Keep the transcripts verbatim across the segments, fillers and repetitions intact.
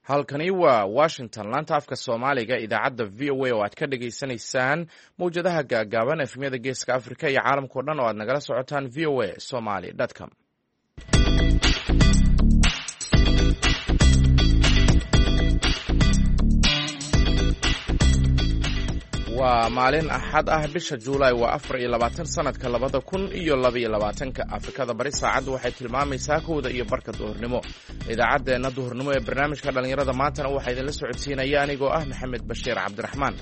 halkani waa Washington laanta afka Soomaaliga idaacadda V O A oo aad ka dhageysanaysaan mowjadaha gaagaaban efemyada Geeska Afrika iyo caalamka oo dhan oo aad nagala socotaan v o a somali dot com. waa maalin axad ah bisha Juulaay waa afar iyo labaatan sanadka labada kun iyo laba iyo labaatanka. Afrikada bari saacaddu waxay tilmaamaysaa kowda iyo barka duhurnimo. Idaacaddeenna duhurnimo ee barnaamijka dhalinyarada maantana waxaa idinla socodsiinaya anigoo ah Maxamed Bashiir Cabdiraxmaan.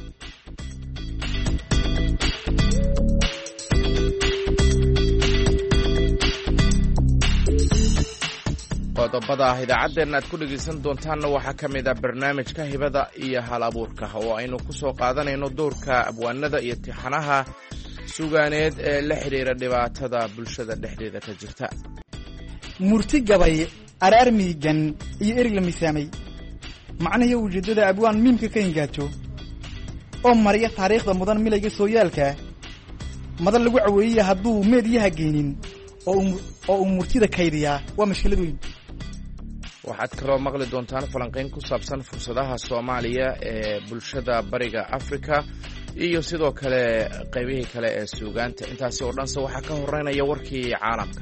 qodobada ah idaacadeenna aad ku dhegaysan doontaanna waxaa ka mid ah barnaamijka hibada iyo hal abuurka oo aynu ku soo qaadanayno doorka abwaanada iyo tixanaha sugaaneed ee la xidhiira dhibaatada bulshada dhexdeeda ka jirta. murti gabay araar miigan iyo erig la miisaamay macnaha ujeedada abwaan miimka ka ingaajo oo mariya taariikhda mudan milayga sooyaalka madan lagu caweeyay hadduu meediyaha geenin oo uu murtida kaydiyaa waa mashkilad weyn. waxaad kaloo maqli doontaan falanqayn ku saabsan fursadaha Soomaaliya ee bulshada bariga Afrika iyo sidoo kale qaybihii kale ee suugaanta. intaasi oo dhanse waxaa ka horeynaya warkii caalamka.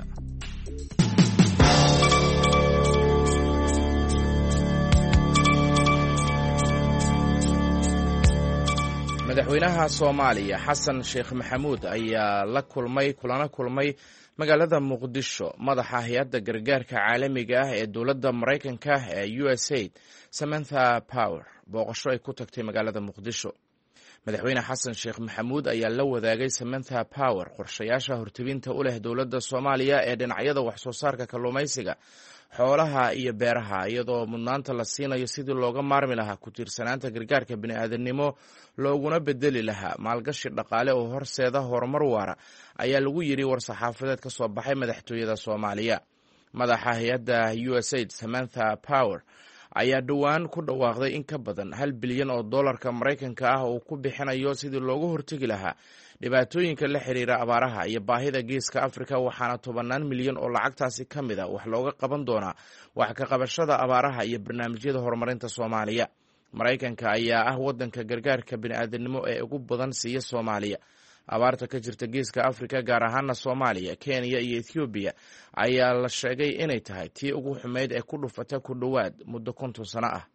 madaxweynaha Soomaaliya Xasan Sheekh Maxamuud ayaa la kulmay kulana kulmay magaalada Muqdisho madaxa hay'adda gargaarka caalamiga ah ee dowladda Mareykanka ee U S A I D Samantha Power booqasho ay ku tagtay magaalada Muqdisho. madaxweyne Xasan Sheekh Maxamuud ayaa la wadaagay Samantha Power qorshayaasha hortebinta u leh dowladda Soomaaliya ee dhinacyada wax soo saarka kalluumaysiga, xoolaha iyo beeraha, iyadoo mudnaanta la siinayo sidii looga maarmi lahaa ku tiirsanaanta gargaarka bini'aadanimo looguna bedeli lahaa maalgashi dhaqaale oo horseeda horumar waara, ayaa lagu yidhi war-saxaafadeed ka soo baxay madaxtooyada Soomaaliya. madaxa hay-adda U S A I D Samantha Power ayaa dhowaan ku dhawaaqday in ka badan hal bilyan oo dollarka Mareykanka ah oo ku bixinayo sidii looga hortegi lahaa dhibaatooyinka la xiriira abaaraha iyo baahida Geeska Afrika, waxaana tobanaan milyan oo lacagtaasi ka mid ah wax looga qaban doonaa wax ka qabashada abaaraha iyo barnaamijyada horumarinta Soomaaliya. Mareykanka ayaa ah waddanka gargaarka bini'aadanimo ee ugu badan siiya Soomaaliya. abaarta ka jirta Geeska Afrika gaar ahaana Soomaaliya, Kenya iyo Ethiopia ayaa la sheegay inay tahay tii ugu xumeyd ee ku dhufata ku dhowaad muddo konton sano ah.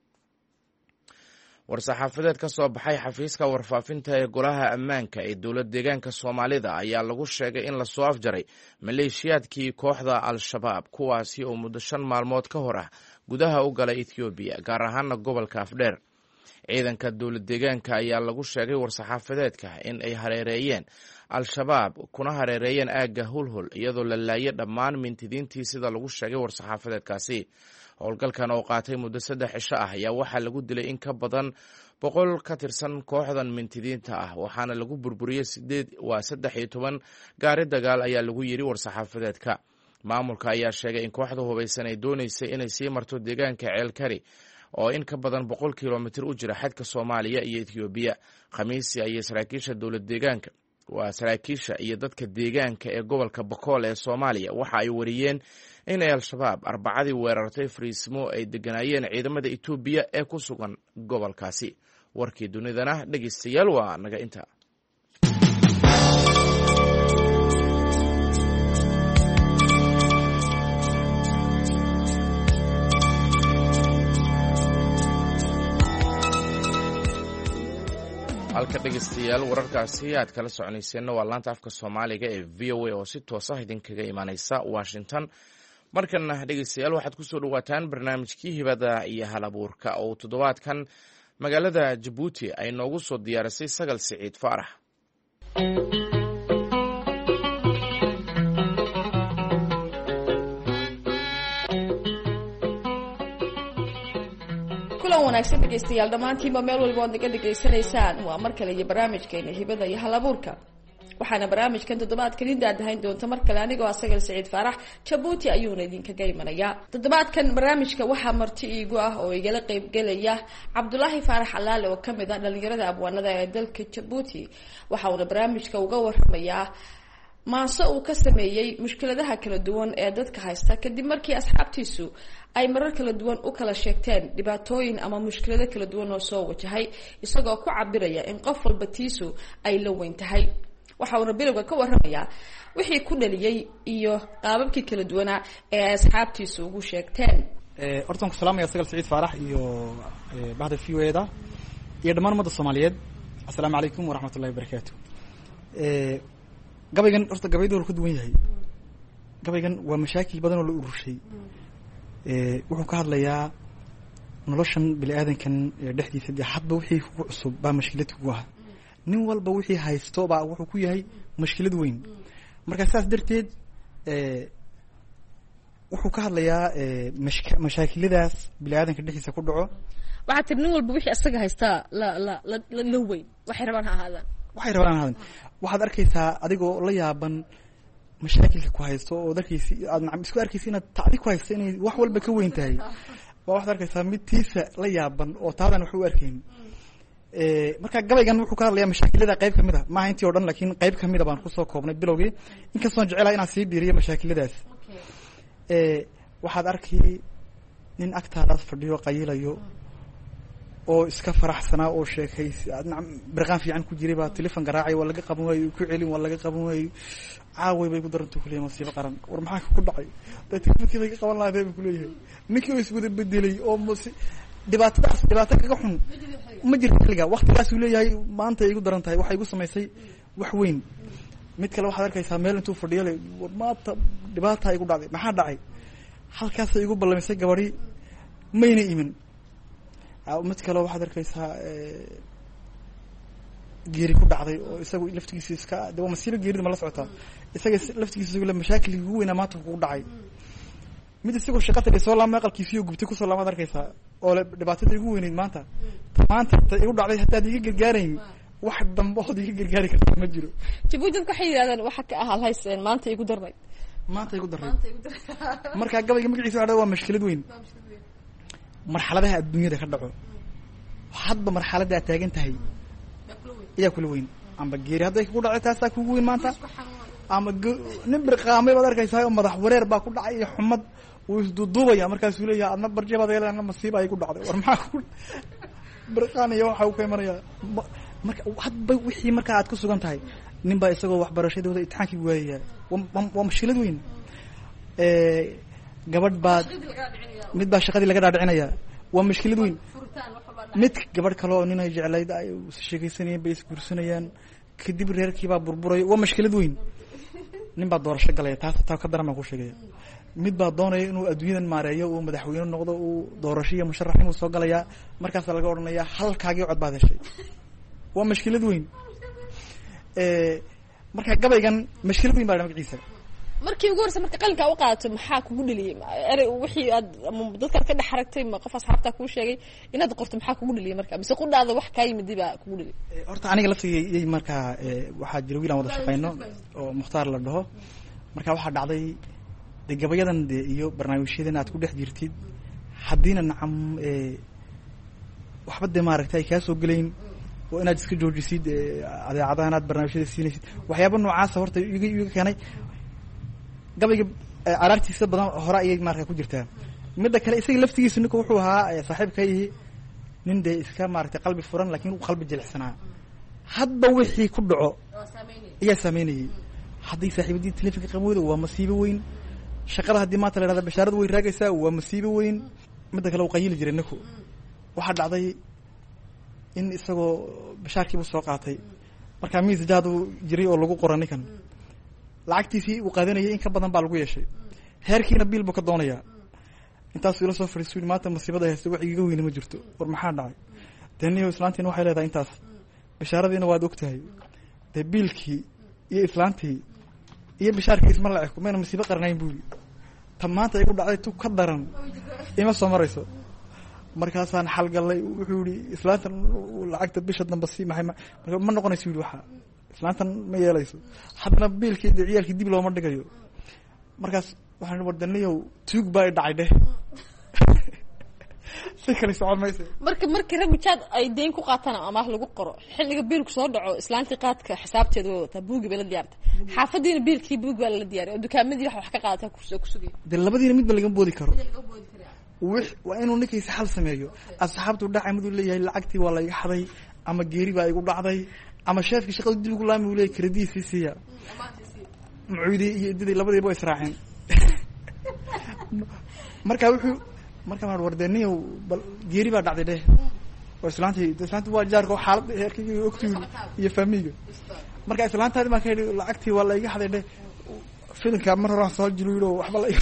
war-saxaafadeed ka soo baxay xafiiska warfaafinta ee golaha ammaanka ee dowlad deegaanka Soomaalida ayaa lagu sheegay in la soo afjaray maleeshiyaadkii kooxda Al-Shabaab kuwaasi oo muddo shan maalmood ka hor ah gudaha u galay Ethiopia gaar ahaana gobolka Afdheer. ciidanka dowlad deegaanka ayaa lagu sheegay war-saxaafadeedka in ay hareereeyeen Al-Shabaab kuna hareereeyeen aagga Hulhul iyadoo la laayay dhammaan mintidiintii sida lagu sheegay war-saxaafadeedkaasi. howlgalkan oo qaatay muddo saddex cisho ah ayaa waxaa lagu dilay in ka badan boqol ka tirsan kooxdan mintidiinta ah, waxaana lagu burburiyey sideed waa saddex iyo toban gaari dagaal ayaa lagu yidhi war-saxaafadeedka. maamulka ayaa sheegay in kooxda hubaysan ay doonaysay inay sii marto deegaanka Ceelkari oo in ka badan boqol kilomitir u jira xadka Soomaaliya iyo Ethiopia. khamiisi ayay saraakiisha dowlad deegaanka waa saraakiisha iyo dadka deegaanka ee gobolka Bakool ee Soomaaliya waxa ay wariyeen in Al-Shabaab arbacadii weerartay fariisimo ay deganaayeen ciidamada Ethiopia ee ku sugan gobolkaasi. warkii dunidana dhegeystayaal waa naga inta. halka dhegeystayaal wararkaasi aad kala soconayseen waa laanta afka Soomaaliga ee V O A oo si toos ah idinkaga imaanaysa Washington. markana dhegeystayaal waxaad ku soo dhawaataan barnaamijkii hibada iyo hal abuurka oo toddobaadkan magaalada Djibouti ay noogu soo diyaarisay Sagal Siciid Faarax. wanaagsan dhegeystayaal dhammaantiinba meel walba ood naga dhegaysanaysaan. waa mar kale iyo barnaamijkeena hibada iyo hal abuurka, waxaana barnaamijkan toddobaadkan indaadahayn doonta mar kale anigoo Sagal Siciid Faarax. Djibouti ayuuna idinkaga imanayaa. toddobaadkan barnaamijka waxaa marti iigu ah oo igala qaybgelaya Cabdulaahi Faarax Alaale oo kamid ah dhalinyarada abwaanada ee dalka Djibouti. waxa uuna barnaamijka uga waramayaa maase uu ka sameeyey mushkiladaha kala duwan ee dadka haysta kadib markii asxaabtiisu ay marar kala duwan u kala sheegteen dhibaatooyin ama mushkilado kala duwan oo soo wajahay isagoo ku cabiraya in qof walba tiisu ay la weyn tahay. waxa uuna bilowga ka warramayaa wixii ku dhaliyey iyo qaababkii kala duwanaa ee asxaabtiisu ugu sheegteen. horta waan ku salaamaya Sagal Saciid Faarax iyo bahda V O A da iyo dhammaan ummadda Soomaaliyeed. assalaamu calaykum waraxmatullahi wabarakaatu. gabaygan horta gabaydu wuu ka duwan yahay. gabaygan waa mashaakil badan oo la ururshay. wuxuu ka hadlayaa noloshan bini'aadankan dhexdiisa dee hadba wixii ku cusub baa mashkilad ku ah. nin walba wixii haysto baa wuxuu ku yahay mashkilad weyn. marka saas darteed wuxuu ka hadlayaa mashaakiladaas bini'aadanka dhexdiisa ku dhaco. waxaa tiri nin walba wixii asaga haystaa la la la la weyn waxay rabaan ha ahaadaan waxay rabaan ha ahaadaan waxaad arkaysaa adigoo la yaaban mashaakilka ku haysto oo darkiisi aad macam isku arkaysa inaad tacdi ku haysto inay wax walba ka weyn tahay. waa waxaad arkaysaa mid tiisa la yaaban oo taadan wax u arkayn. marka gabaygan wuxuu ka hadlayaa mashaakilada qayb kamid ah maaha intii oo dhan laakiin qayb kamid ah baan kusoo koobnay bilowgii inkastoon jecelahay inaan sii biiriyo mashaakiladaas. waxaad arkay nin agtaadaas fadhiyo qayilayo oo iska faraxsanaa oo sheekaysi birqaan fiican ku jiray baa telefon garaacay waa laga qaban waayo ku celin waa laga qaban waayo caaway bay ku daranto kulay masiibo qaran war maxaa ku dhacay dad telefonkii bay ka qaban lahayd ku leeyahay ninkii oo iswada bedelay oo dhibaatadaas dhibaato kaga xun ma jiro xilliga waqtigaas uu leeyahay maanta ay igu daran tahay waxa igu samaysay wax weyn. mid kale waxaad arkaysaa meel intuu fadhiyo le maanta dhibaata igu dhacday maxaa dhacay halkaas ay igu ballamisay gabadhi mayna imin. mid kale waxaad arkaysaa geeri ku dhacday oo isagu laftigiisa iska de waa masiibo geerida ma la socotaa isaga laftigiisa isagu la mashaakil ugu weynaa maanta ku dhacay. mid isagoo shaqo tagay soo laama aqalkiisiyo gubtay kusoo laamaad arkaysaa oo dhibaatada igu weyneyd maanta maanta igu dhacday haddaad iga gargaarayn wax dambe ood iga gargaari kartaa ma jiro. Jabuuti waxay yiraahdaan waxa ka ahaa hayseen maanta igu darnay maanta igu darnay marka gabayga magaciisa waxa waa mashkilad weyn. marxaladaha adduunyada ka dhaco hadba marxaladda aad taagan tahay ayaa kula weyn amba geeri hadday ku dhacay taasaa kugu weyn maanta ama nin birqaamay baad arkaysaa oo madax wareer baa ku dhacay iyo xumad uu isduuduubaya markaasuu leeyahay adna barjebaad yeelana masiiba ay ku dhacday war maxaa ku birqaanaya waxa uu ka imanayaa marka hadba wixii marka aad ku sugan tahay nin baa isagoo waxbarashadooda imtixaankii waayaya waa mashkilad weyn. gabadh baad mid baa shaqadii laga dhaadhicinaya waa mashkilad weyn. mid gabadh kale oo nin ay jeclayd ay sheekaysanayeen bay isguursanayaan kadib reerkii baa burburaya waa mashkilad weyn. nin baa doorasho galaya taas taa ka daran baan ku sheegaya. mid baa doonaya inuu adduunyadan maareeyo uu madaxweyne noqdo uu doorasho iyo musharaxnimo soo galaya markaas laga odhanayaa halkaagii cod baad heshay waa mashkilad weyn. marka gabaygan mashkilad weyn baa magaciisa. markii ugu horreysay marka qalinka u qaadato maxaa kugu dhaliyay eray wixii aad dadka ka dhex aragtay ma qof asxaabta ku sheegay inaad qorto maxaa kugu dhaliyay marka mise qudhaada wax ka yimid baa kugu dhaliyay. horta aniga laftigay marka waxaa jira wiil aan wada shaqeyno oo Mukhtaar la dhaho marka waxaa dhacday de gabayadan de iyo barnaamijyadan aad ku dhex jirtid haddiina nacam waxba de maaragtay ka soo galeyn oo inaad iska joojisid adeecadaha inaad barnaamijyada siinaysid waxyaabo noocaas horta iga iga keenay gabayga araartiisa badan hore ayay markaa ku jirtaa. midda kale isaga laftigiisa ninku wuxuu ahaa saaxiibkayhi nin de iska maaragtay qalbi furan laakiin uu qalbi jilicsanaa hadba wixii ku dhaco ayaa saameynayay. haddii saaxiibadii telefonka qamooda waa masiibo weyn. shaqada haddii maanta la yidhahda bashaaradu way raagaysaa waa masiibo weyn. midda kale uu qayili jiray ninku waxaa dhacday in isagoo bashaarkiibu soo qaatay markaa miis jaadu jiray oo lagu qora ninkan lacagtiisii uu qaadanayay in ka badan baa lagu yeeshay heerkiina biil buu ka doonayaa. intaasuu ila soo fadhiistay maanta masiibada haysta wax iiga weyne ma jirto war maxaa dhacay deniyo islaantiina waxay leedahay intaas bashaaradiina waad og tahay dee biilkii iyo islaantii iyo bashaarkii isma la eko mayna masiibo qarnayn buuli ta maanta igu dhacday tu ka daran ima soo marayso. markaasaan xalgallay wuxuu yihi islaantan lacagta bisha dambe sii maxay ma noqonayso yidhi waxa islaantan ma yeelayso haddana biilkii de ciyaalkii dib looma dhigayo. markaas waxaan war daniyow tuug baa i dhacay dheh si kale socon mayse. marka markii rag jaad ay deyn ku qaataan ama lagu qoro xilliga biilku soo dhaco islaantii qaadka xisaabteeda wata buugi bela diyaarta xaafadiina biilkii buug baa la diyaariyay oo dukaamadii wax wax ka qaadataa kusoo kusugay dee labadiina midba laga boodi karo wix waa inuu ninkiisa xal sameeyo asxaabtu dhacay miduu leeyahay lacagtii waa la iga xaday ama geeri baa igu dhacday ama sheefkii shaqada dib ugu laami uu leeyahay krediisii siiya mucuudii iyo idadii labadiiba way israaceen marka wuxuu marka maan wardeniyo bal geeri baa dhacday dheh oo islaantii islaantii waa jaarka xaalad heerkii ogtiyo iyo faamiga marka islaantaadi ma ka yidhi lacagtii waa la iga xaday dheh filimka mar hore soo jiruuyo waxba la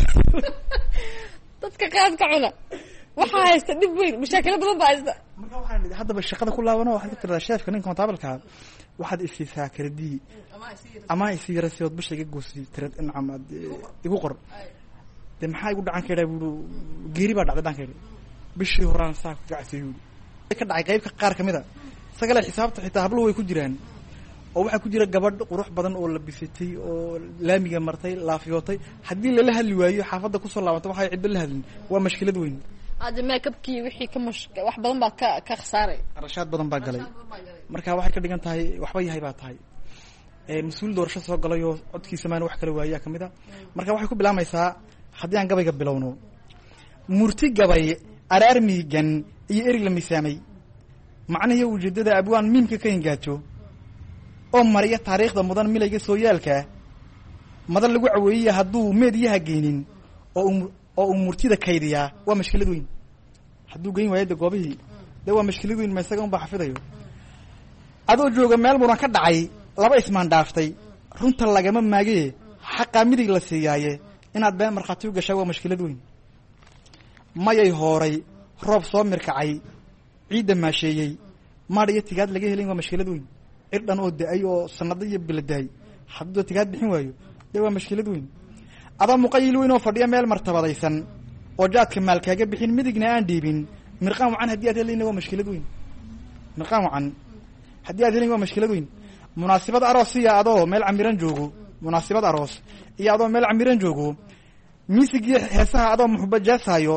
dadka qaad ka cuna waxa haysta dib weyn mashaakil badan baa haysta marka waxaan leeyahay hadaba shaqada ku laabano waxaad ka tiradaa sheefka ninka contable-ka waxaad isiisaa kredii ama isiirasay oo bisha iga goosi tirad in amad igu qor de maxaa igu dhacan karaa buu geeri baa dhacday dhankayda bishii horaan saa ku gacsiyo ka dhacay qaybka qaar kamida sagala xisaabta xitaa hablo way ku jiraan oo waxa ku jira gabadh qurux badan oo labisatay oo laamiga martay laafiyootay hadii la hadli waayo xaafada ku soo laabato waxa cid la hadlin waa mashkilad weyn aad makeup-kii wixii ka mash wax badan baa ka ka khasaaray qarashaad badan baa galay marka waxay ka dhigan tahay waxba yahay baa tahay ee mas'uul doorasho soo galay oo codkiisa maan wax kala waayaa kamida marka waxay ku bilaamaysaa haddii aan gabayga bilowno murti gabay araar miigan iyo erig la miisaamay macnaheedu ujeedada abwaan miimka ka ingaajo oo mariya taariikhda mudan milayga soo yaalka madan lagu caweeyay hadduu meediyaha geynin oo oo uu murtida kaydiyaa waa mashkilad weyn hadduu geyn waayo goobihii dee waa mashkilad weyn ma isaga unbaa xafidayo adoo jooga meel muran ka dhacay laba ismaan dhaaftay runta lagama maagee xaqaa midig la siiyaaye inaad been markhaati u gashaa waa mashkilad weyn mayay hooray roob soo mirkacay ciidda maasheeyey maadh iyo tigaad laga helin waa mashkilad weyn cirdhan oo da-ay oo sanado iyo biladaay hadduu tigaad bixin waayo dee waa mashkilad weyn adoo muqayil weyn oo fadhiya meel martabadaysan oo jaadka maalkaaga bixin midigna aan dhiibin mirqaan wacan haddii aad helin waa mashkilad weyn mirqaan wacan haddii aad helin waa mashkilad weyn munaasibad aroos iyo adoo meel camiran joogo munaasibad aroos iyo adoo meel camiran joogo miisigiyo heesaha adoo muxuba jaasaayo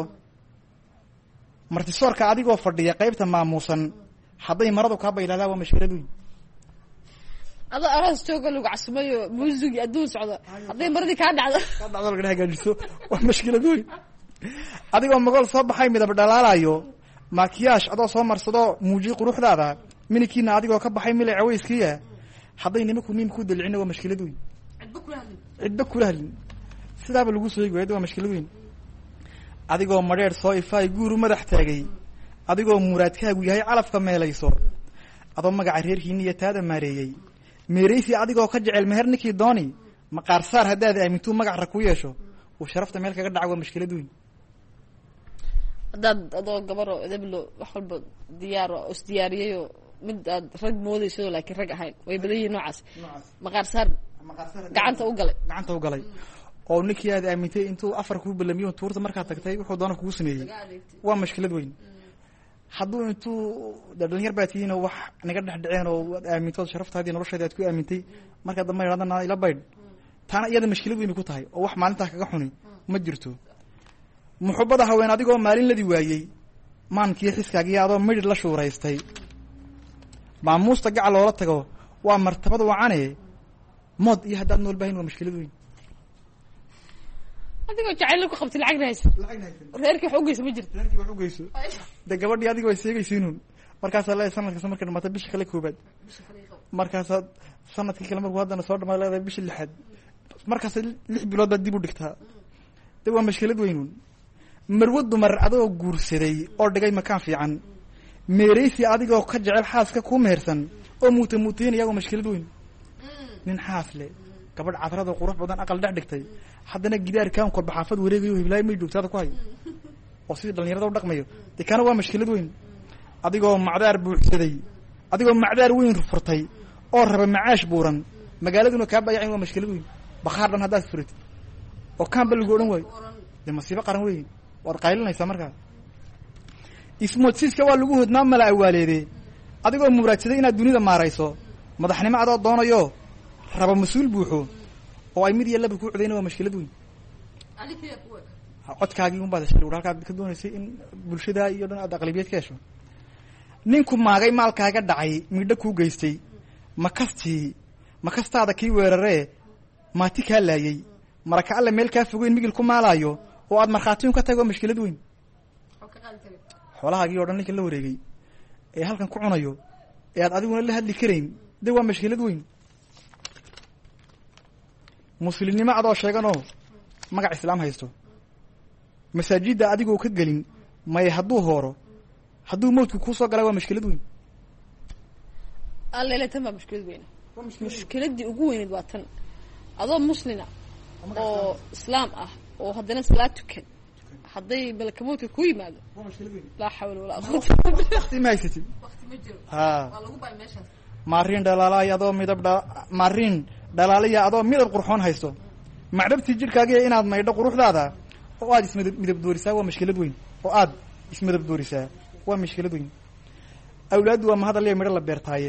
martisoorka adigoo fadhiya qaybta maamuusan hadday maradu kaa baydhaadaa waa mashkilad weyn adoo aroos jooga lagu casumayo muusigii adduun socdo hadday maradii kaa dhacdo kaa dhacdo laga hagaajiso waa mashkilad weyn adigoo magool soo baxay midab dhalaalayo maakiyaash adoo soo marsado muujiye quruxdaada minikiina adigoo ka baxay milay cawayskiya hadday nimanku miim ku dalicina waa mashkilad weyn cidba kula hadlin cidba kula hadlin sidaaba lagu soo eegi waayda waa mashkilad weyn adigoo madheer soo ifaay guuru madax taagay adigoo muraadkaagu yahay calafka meelayso adoo magaca reerkiina iyo taada maareeyey meeraysi adigoo ka jecel meher ninkii dooni maqaar saar haddaad aamintuu magac ra ku yeesho uu sharafta meel kaga dhaca waa mashkilad weyn haddaad adoo gabaroo edeblo wax walba diyaaro oo isdiyaariyayoo mid aad rag moodayso laakiin rag ahayn way badan yihiin noocaas maqaar saar gacanta u galay gacanta u galay oo ninkii aad aamintay intuu afar kuu balamiyo tuurta markaad tagtay wuxuu doona kugu sameeyey waa mashkilad weyn hadduu intuu dhalinyar baa tihiin oo wax naga dhex dhaceen oo aad aamintood sharaftaadii noloshaadi aad ku aamintay markaa dambe idhahdana ila baydh taana iyada mashkilad weyn ku tahay oo wax maalintaa kaga xuni ma jirto muxubada haween adigoo maalin ladi waayey maankii xiskaagiyo adoo midhid la shuuraystay maamuusta gacal loola tago waa martabad wacane mood iyo haddaad nool bahayn waa mashkilad weyn adigoo jacayl ku qabtay lacagna haysa lacagna haysa reerkii wax u geyso ma jirto reerkii wax u geyso dee gabadhii adigoo ay seegaysiinuun markaasaa leedahay sanad kasta markay dhamaata bisha kale koobaad markaasaad sanadkii kale markuu haddana soo dhamaad leedahay bisha lixaad markaasa lix bilood baad dib u dhigtaa de waa mashkilad weynuun marwo dumar adoo guursaday oo dhigay makaan fiican meeraysi adigoo ka jecel xaaska kuu mehersan oo muuta muutaynaya waa mashkilad weyn nin xaas le gabadh cadrada qurux badan aqal dhex dhigtay haddana gidaarkaan kolba xaafad wareegayo hiblaayo may joogtaada ku hayo oo sidii dhalinyarada u dhaqmayo de kana waa mashkilad weyn adigoo macdaar buuxsaday adigoo macdaar weyn furtay oo raba macaash buuran magaaladuna kaa bayacin waa mashkilad weyn bakhaar dhan haddaad furatid oo kaanba lagu odhan waayo dee masiibo qaran weyn waad qaylinaysaa markaa ismoodsiiska waa lagu hodnaa mala awaaleede adigoo muraadsaday inaad dunida maarayso madaxnimo adoo doonayo raba mas-uul buuxo oo ay mid iyo laba kuu codayna waa mashkilad weyn codkaagii un baad heshay halkaad ka doonaysay in bulshada iyo dhan aad aqlibiyeed ka hesho ninku maagay maalkaaga dhacay midho kuu geystay makastii makastaada kii weeraree maati kaa laayay maraka alle meel kaa fogeyn migil ku maalaayo oo aad markhaatiyun ka tahay waa mashkilad weyn xoolahaagii oo dhan ninkan la wareegay ee halkan ku cunayo ee aad adiguna la hadli karayn de waa mashkilad weyn muslimnimo adoo sheeganoo magac islaam haysto masaajidda adigoo ka gelin may hadduu hooro hadduu mawdku kuu soo galay waa mashkilad weyn allele tan baa mashkilad weyn mushkiladii ugu weyneed waa tan adoo muslina oo islaam ah oo haddana salaad tukan hadday malakamoodka ku yimaado laa xawla walaa quwwata waqti ma haysatid ha waa lagu bay meeshaas marin dhalaalay adoo midab dha marin dhalaalay adoo midab qurxoon haysto macdabtii jirkaaga inaad maydho quruxdaada oo aad ismidab midab doorisaa waa mashkilad weyn oo aad ismidab doorisaa waa mashkilad weyn awlaadu waa mahad alle midho la beertaaye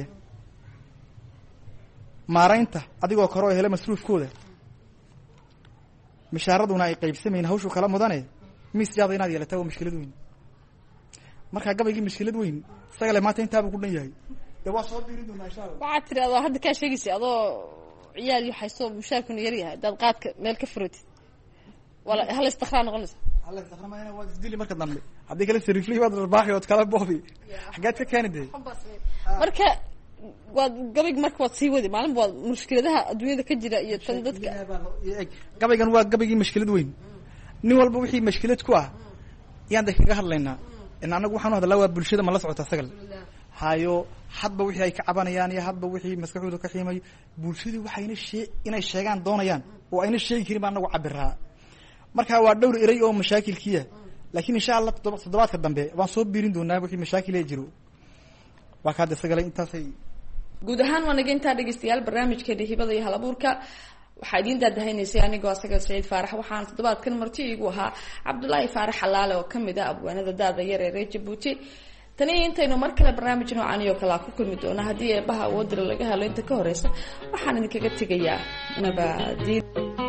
maaraynta adigoo karo hele masruufkooda mishaaraduna ay qaybsamayn hawshu kala mudane miisjaada inaad yeelataa waa mashkilad weyn markaa gabaygii mashkilad weyn isaga le maanta intaaba ku dhan yahay de waa soo biirin doonaa insha allah waxaad tiri adoo hadda kaa sheegaysay adoo ciyaal iyo haysto mushaarkuna yar yahay hadaad qaadka meel ka furotid wala hal istikraa noqonaysa hal istikraa ma waa isdili marka dambe haddii kale sariiflii waad rabaaxi ood kala boobi xaggaad ka keeni dee marka waad gabayg marka waad sii wadi maalinba waad mushkiladaha adduunyada ka jira iyo tan dadka gabaygan waa gabaygii mashkilad weyn nin walba wixii mashkilad ku ah yaan de kaga hadlaynaa in anagu waxaan u hadlaa waa bulshada ma la socota sagal hayo hadba wixii ay ka cabanayaan iyo hadba wixii maskaxdooda ka xiimayo bulshadu waxayna shee inay sheegaan doonayaan oo ayna sheegi karin baa anagu cabiraa marka waa dhowr eray oo mashaakilkiya laakiin insha allah toddobaadka dambe waan soo biirin doonaa wixii mashaakil ee jiro waa ka hadda sagalay intaasay guud ahaan waa naga intaa dhegeystayaal barnaamijkeena hibada iyo halabuurka waxaa idiin daadahaynaysay anigoo asaga Saciid Faarax waxaan toddobaadkan marti igu ahaa Cabdullaahi Faarax Xalaale oo kamid ah abwaanada daada yar ee reer Djibouti tani intaynu mar kale barnaamij noocan iyo kala ku kulmi doona haddii eebaha wadada laga helo inta ka horeysa waxaan idinkaga tegayaa nabadiin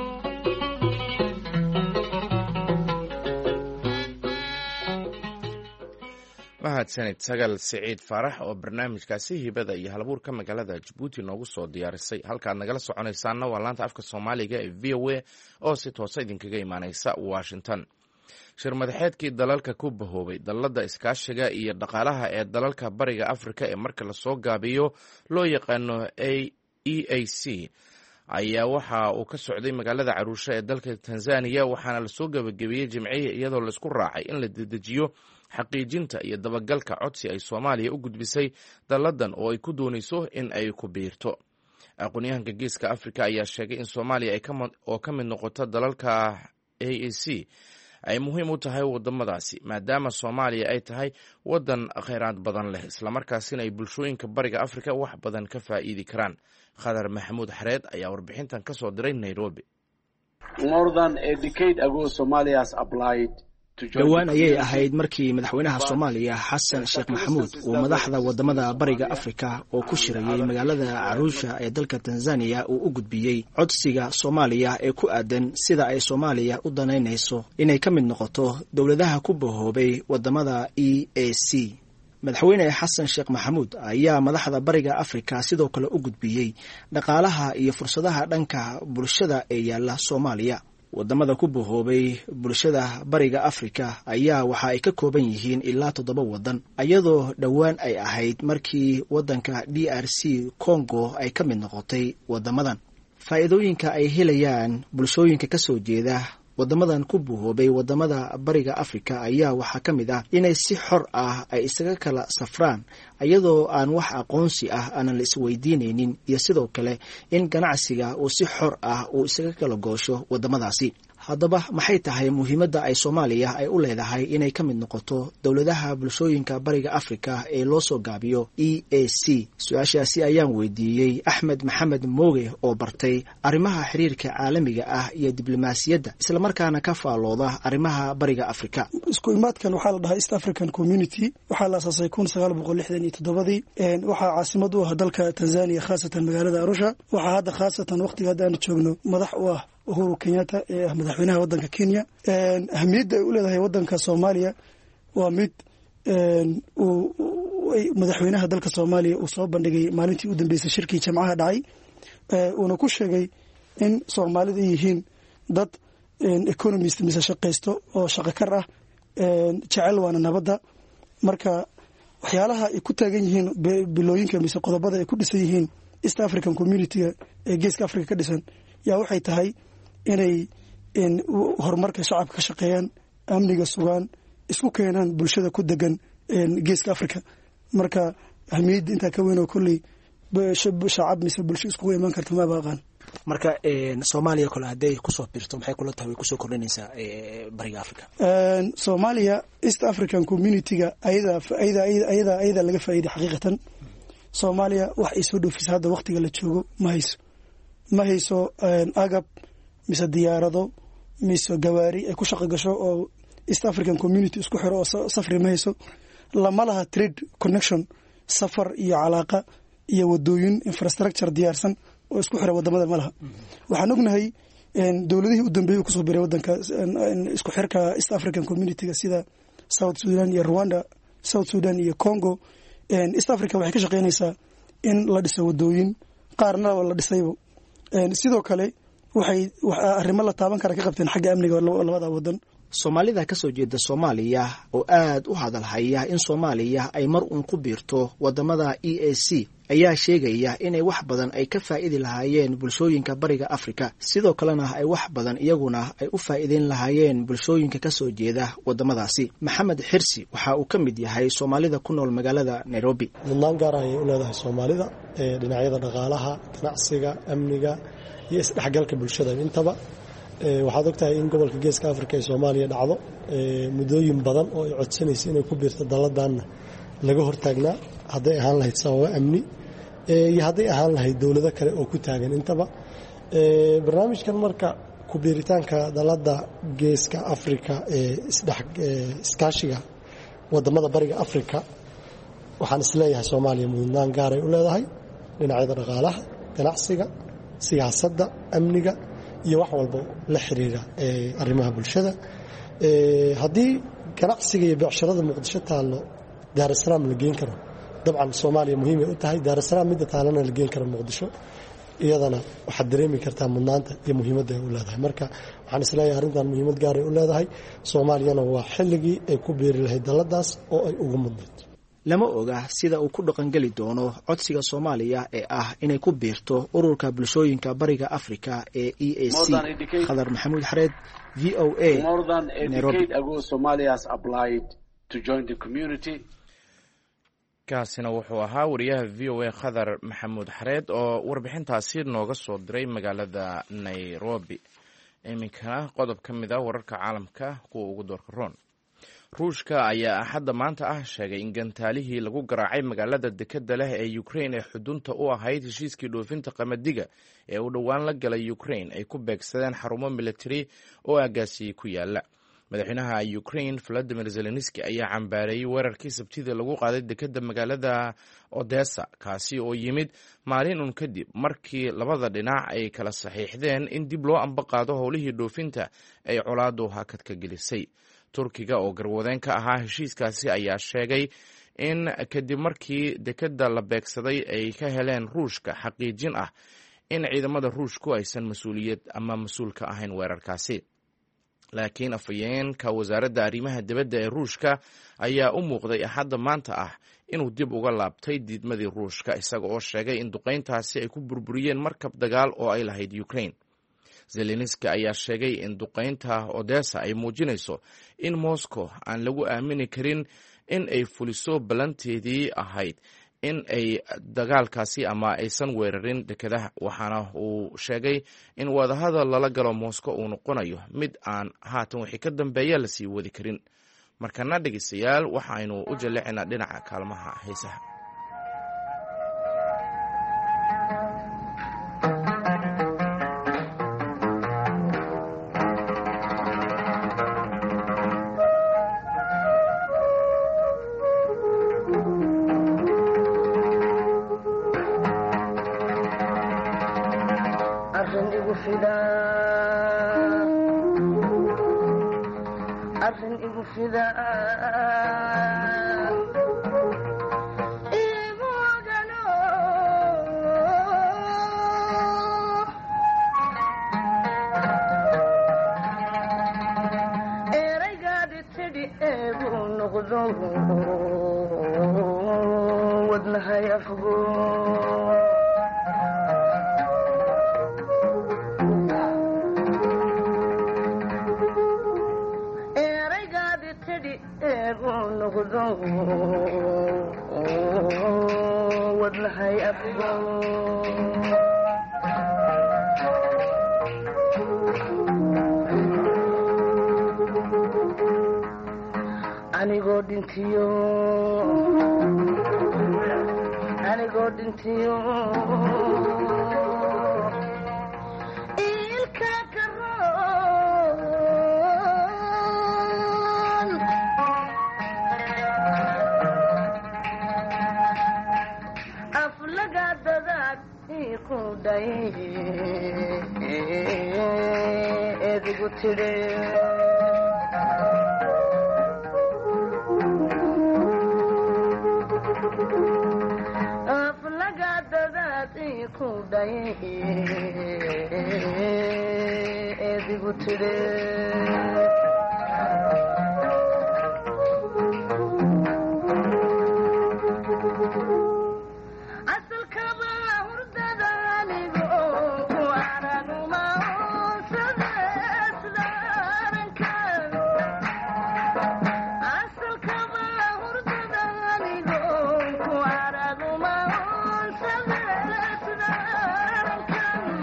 mahadsanid sagal Saciid Faarax oo barnaamijkaasi hibada iyo halabuurka magaalada Djibouti noogu soo diyaarisay halkaad nagala soconaysaana waa laanta afka Soomaaliga ee V O A oo si toos ah idinkaga imaanaysa Washington shir madaxeedkii dalalka ku bahoobay dalada iskaashiga iyo dhaqaalaha ee dalalka bariga Afrika ee marka la soo gaabiyo loo yaqaano E A C ayaa waxa uu ka socday magaalada Arusha ee dalka Tanzania waxaana la soo gabagabiyay jimciye iyadoo la isku raacay in la dedejiyo xaqiijinta iyo dabagalka codsi ay Soomaaliya u gudbisay daladan oo ay ku doonayso in ay ku biirto aqoonyahanka geeska Afrika ayaa sheegay in Soomaaliya ay oo ka mid noqoto dalalka A A C ay muhiim u tahay wadamadaasi maadaama Soomaaliya ay tahay wadan kheyraad badan leh isla markaasina ay bulshooyinka bariga Afrika wax badan ka faa'iidi karaan Khadar Maxamuud Xareed ayaa warbixintan ka soo diray Nairobi More than a decade ago Somalia has applied dhowaan ayay ahayd markii madaxweynaha Soomaaliya Xasan Sheekh Maxamuud uu madaxda wadamada bariga Afrika oo ku shirayay magaalada Arusha ee dalka Tanzania uu u gudbiyay codsiga Soomaaliya ee ku aadan sida ay Soomaaliya u danaynayso inay ka mid noqoto dawladaha ku bahoobay wadamada E A C madaxweyne Xasan Sheekh Maxamuud ayaa madaxda bariga Afrika sidoo kale u gudbiyay dhaqaalaha iyo fursadaha dhanka bulshada ee yaala Soomaaliya wadamada ku bahoobay bulshada bariga Afrika ayaa waxa ay ka kooban yihiin ilaa toddoba wadan iyadoo dhowaan ay ahayd markii wadanka D R C Congo ay ka mid noqotay wadamadan faa'iidooyinka ay helayaan bulshooyinka ka soo jeeda wadamadan ku bahoobay wadamada bariga Afrika ayaa waxa ka mid ah inay si xor ah ay isaga kala safraan iyadoo aan wax aqoonsi ah aan la isweydiinaynin iyo sidoo kale in ganacsiga uu si xor ah uu isaga kala goosho wadamadaasi haddaba maxay tahay muhiimadda ay Soomaaliya ay u leedahay inay ka mid noqoto dawladaha bulshooyinka bariga Afrika ee loo soo gaabiyo E A C su'aashaasi ayaan weydiiyey Axmed Maxamed Mooge oo bartay arrimaha xiriirka caalamiga ah iyo diblomaasiyadda isla markaana ka faalooda arrimaha bariga Afrika isku imaadkan waxaa la dhahaa East African Community waxaa la asaasay kun sagaal boqol lixdan iyo toddobadii waxaa caasimad u ah dalka Tanzania khaasatan magaalada Arusha waxaa hadda khaasatan waqtiga hadda aan joogno madax u ah Uhuru Kenyatta ee ah madaxweynaha wadanka Kenya ahmiyadda ay u leedahay wadanka Soomaaliya waa mid uu madaxweynaha dalka Soomaaliya uu soo bandhigay maalintii u dambeysay shirkii jamcaha dhacay uuna ku sheegay in soomaalida ay yihiin dad economist mise shaqaysto oo shaqo kar ah jecel waana nabadda marka waxyaalaha ay ku taagan yihiin bilooyinka mise qodobada ay ku dhisan yihiin East African Community-ga ee geeska Afrika ka dhisan yaa waxay tahay inay horumarka shacabka ka shaqeeyaan amniga sugaan isku keenaan bulshada ku degan geeska Afrika marka ahmiyadda inta ka weyn oo kulli shacab mise bulsho isku iman karto ma baaqan marka Soomaaliya kala haday ku soo birto maxay kula tahay ku soo kordhinaysaa bariga Afrika Soomaaliya East African Community-ga ayada ayada ayada ayada laga faa'iiday xaqiiqatan Soomaaliya wax ay soo dhoofisay hadda waqtiga la joogo ma hayso ma hayso agab mise diyaarado mise gawaari ay ku shaqo gasho oo East African Community isku xiro oo safri ma hayso lama laha trade connection safar iyo calaaqa iyo wadooyin infrastructure diyaarsan oo isku xira wadamada malaha waxaan ognahay dawladihii u dambeeyay ku soo biray wadanka isku xirka East African Community-ga sida South Sudan iyo Rwanda South Sudan iyo Congo East Africa waxay ka shaqeynaysaa in la dhiso wadooyin qaarna la dhisaybo sidoo kale waxay arrimo la taaban kara ka qabteen xagga amniga labada wadan Soomaalida ka soo jeeda Soomaaliya oo aad u hadal haya in Soomaaliya ay mar uun ku biirto wadamada E A C ayaa sheegaya inay wax badan ay ka faa'iidi lahaayeen bulshooyinka bariga Afrika sidoo kalena ay wax badan iyaguna ay u faa'iideen lahaayeen bulshooyinka ka soo jeeda wadamadaasi Maxamed Xirsi waxa uu ka mid yahay Soomaalida ku nool magaalada Nairobi mudnaan gaar ah ay u leedahay Soomaalida ee dhinacyada dhaqaalaha ganacsiga amniga iyo isdhexgalka bulshada intaba waxaad ogtahay in gobolka geeska Afrika ee Soomaaliya dhacdo mudooyin badan oo ay codsanayso inay ku biirto daladan laga hortaagnaa haday ahaan lahayd sababo amni iyo haday ahaan lahayd dawlado kale oo ku taagan intaba barnaamijkan marka ku biiritaanka dalada geeska Afrika ee isdhex iskaashiga wadamada bariga Afrika waxaan isleeyahay Soomaaliya mudnaan gaar ah u leedahay dhinacyada dhaqaalaha ganacsiga siyaasadda amniga iyo wax walba la xiriira ee arrimaha bulshada ee hadii ganacsiga iyo beecshirada Muqdisho taalo Dar es Salaam la geen karo dabcan Soomaaliya muhiim ay u tahay Dar es Salaam mid taalana la geen karo Muqdisho iyadana waxa dareemi kartaa mudnaanta iyo muhiimadda ay u leedahay marka waxaan isleeyahay arrintan muhiimad gaar ah u leedahay Soomaaliyana waa xilligii ay ku biiri lahayd daladaas oo ay ugu mudnayd lama oga sida uu ku dhaqan gali doono codsiga Soomaaliya ee ah inay ku biirto ururka bulshooyinka bariga Afrika ee E A C Khadar Maxamuud Xareed V O A More than a decade ago Somalia has applied to join the community kaasina wuxuu ahaa wariyaha V O A Khadar Maxamuud Xareed oo warbixintaasi nooga soo diray magaalada Nairobi iminkana qodob ka mid ah wararka caalamka kuwa ugu doorka roon ruushka ayaa axadda maanta ah sheegay in gantaalihii lagu garaacay magaalada dekedda leh ee Ukraine ee xudunta u ahayd heshiiskii dhoofinta qamadiga ee uu dhowaan la galay Ukraine ay ku beegsadeen xarumo military oo aagaasi ku yaala madaxweynaha Ukraine Volodymyr Zelensky ayaa cambaareeyay weerarkii sabtida lagu qaaday dekedda magaalada Odessa kaasi oo yimid maalin un kadib markii labada dhinac ay kala saxiixdeen in dib loo ambaqaado howlihii dhoofinta ay colaadu hakad ka gelisay Turkiga oo garwadeen ka ahaa heshiiskaasi ayaa sheegay in kadib markii dekedda la beegsaday ay ka heleen Ruushka xaqiijin ah in ciidamada Ruushku aysan mas'uuliyad ama mas'uul ka ahayn weerarkaasi laakiin afayeenka wasaaradda arrimaha dibadda ee Ruushka ayaa u muuqday axadda maanta ah inuu dib uga laabtay diidmadii Ruushka isaga oo sheegay in duqeyntaasi ay ku burburiyeen markab dagaal oo ay lahayd Ukraine Zelensky ayaa sheegay in duqeynta Odessa ay muujinayso in Moscow aan lagu aamini karin in ay fuliso balanteedii ahayd in ay dagaalkaasi ama aysan weerarin dekedaha waxaana uu sheegay in wadahadal lala galo Moscow uu noqonayo mid aan haatan wixii ka dambeeya la sii wadi karin markana dhegeystayaal waxaaynu u jaleecinaa dhinaca kaalmaha heesaha noqdo wadnahay afgo eraygaadi tidhi eegu noqdo wadnahay afgo anigoo dhintiyo anigoo dhintiyo ilka karoon aflaga dadaad iku dhay edigu tidhe aflaga dadaad iku dhay edigu tidhe asalkaba hurdada anigo ku araguma sadesdaranka asalkaba hurdada anigo ku araguma sadesdaranka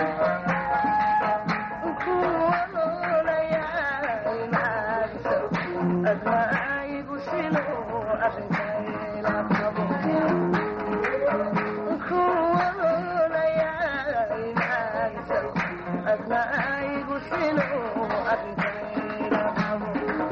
ku walolaya imaagsa adnaigu silo arrinkayla qabo adnaigu silo arrinkayla qabo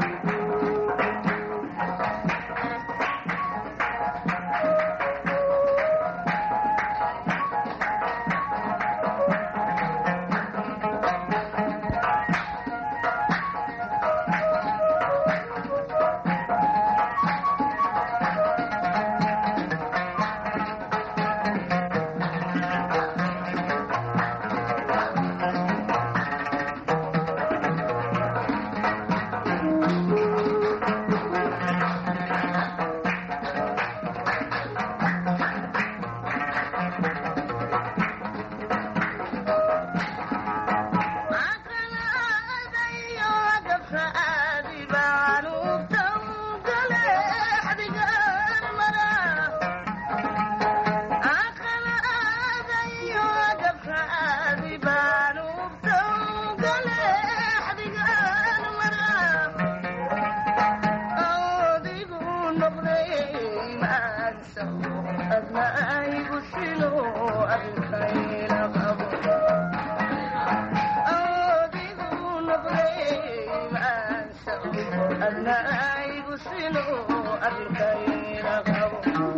adnaigu silo arrinkayla qabo adigu noqday maansa adnaigu silo arrinkayla qabo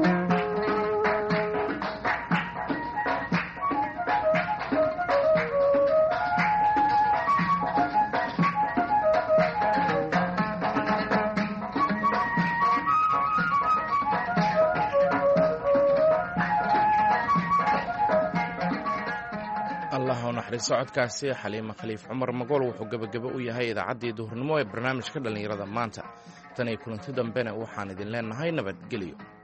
allah u naxariis socodkaasi xaliima khaliif cumar magool wuxuu gebagabo u yahay idaacaddii duhurnimo ee barnaamijka dhallinyarada maanta tan iyo kulanti dambena waxaan idin leenahay nabadgelyo.